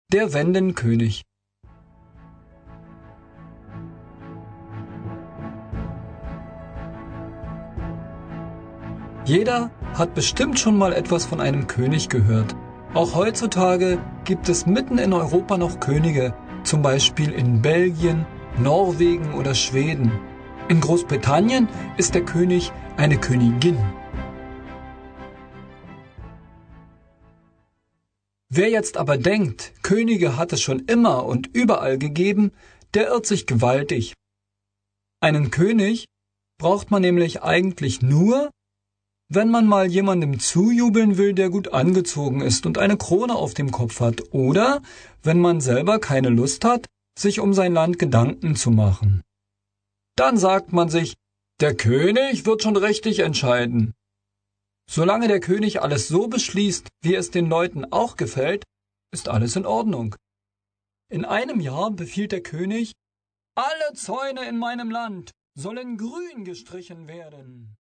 Der Wendenkönig. Jeder hat bestimmt schon mal etwas von einem König gehört. Auch heutzutage gibt es mitten in Europa noch Könige, zum Beispiel in Belgien, Norwegen oder Schweden. In Großbritannien ist der König eine Königin. Wer jetzt aber denkt, Könige hat es schon immer und überall gegeben, der irrt sich gewaltig. Einen König braucht man nämlich eigentlich nur, wenn man mal jemandem zujubeln will, der gut angezogen ist und eine Krone auf dem Kopf hat, oder wenn man selber keine Lust hat, sich um sein Land Gedanken zu machen. Dann sagt man sich, der König wird schon richtig entscheiden. Solange der König alles so beschließt, wie es den Leuten auch gefällt, ist alles in Ordnung. In einem Jahr befiehlt der König, alle Zäune in meinem Land sollen grün gestrichen werden.